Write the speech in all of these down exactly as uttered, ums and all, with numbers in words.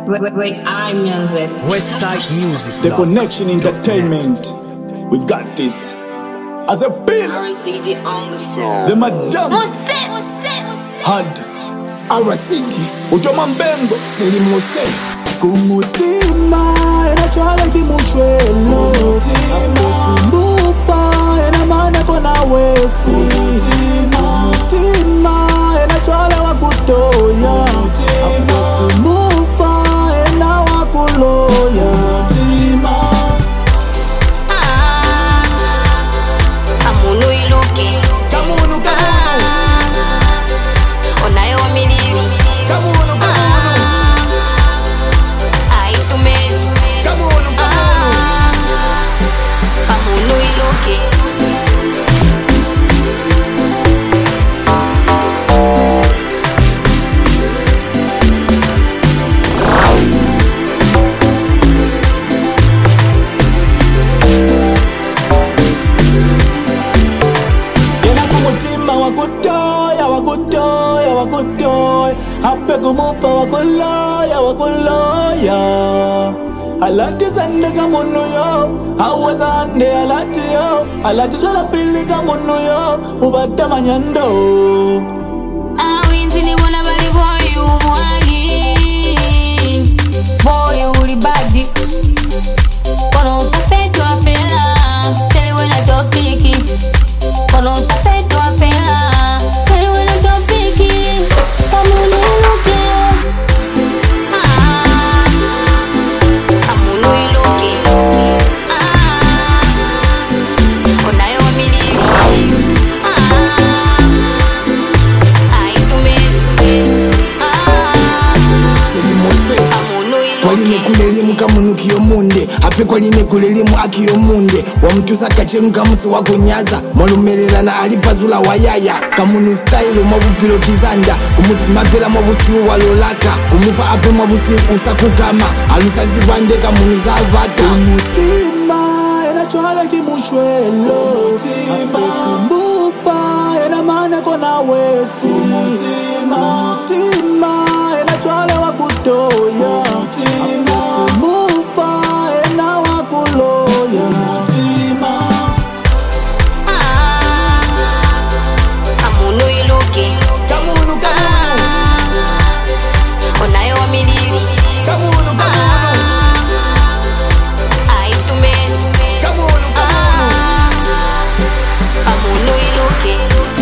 With, with iMusic. Westside Music. The Connection Entertainment. We got this. As a bill. The Madame. Had. Arasiti. Utoma Mbengo. Sili Mose. Kumutima. Ena chwala kimuchwelo. Kumutima. Kumbufa. Ena mana kona wesi. Kumutima. Kumutima. Ena chwala wakutoya. Kumutima. Kumufa. Ena wakuloya. Kumutima. Kamunu iluki. Kamunu, kamunu. Onayo milili. Kamunu, kamunu. Aitume. Kamunu, kamunu. Kamunu iluki. Wakutoya, wakutoya, wakutoya. Hape kumufa wakuloya, wakuloya. Alati sande kamuno yo. Hawa sande alati yo. Alati sola pili kamuno yo. Ubata manyando. Awinzi ni wana bali boy umwagi. Boy uli badi. Kono usafetu afela. Sele wena topiki. Kono usafetu afela. Sele wena topiki. Kamunu iluki. Ah. Kamunu iluki. Ah. Onayo milili. Ah. Aitume. Ah. Sili Mose. Kamunu iluki. Kwaline kulelimu kamunu kiyomunde. Ape kwaline kulelimu akiyomunde. Wamutusa kachenu kamusi wakunyaza. Mwalumelelana alipazula wayaya. Kamunu style mwabupilo kizanda. Kumutima vela mwabusi walolaka. Kumufa ape mwabusi usakukama. Alusazi vande kamunu zavata. Kumutima ena chwala kimuchwelo. Kumutima kumbufa ena mana kona wesi. Kumutima Kumutima ena chwala wakutoya. Kumutima kumufa ena wakuloya. Kumutima Kamunu iluki. Kamunu, kamunu. Onayo milili. Kamunu, kamunu. Aitume. Kamunu, kamunu. Kamunu iluki.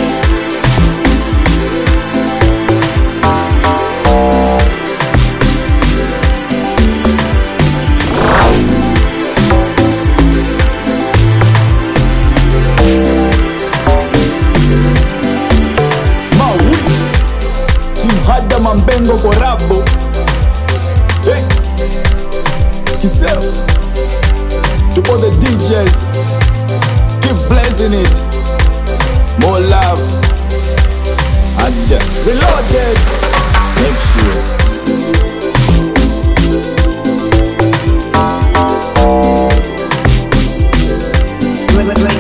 Maui Team Hada Mambengo Korabo. Hey Kisel. To all the D Js, keep blazing it. More love. And uh, reloaded. Make sure With, with, with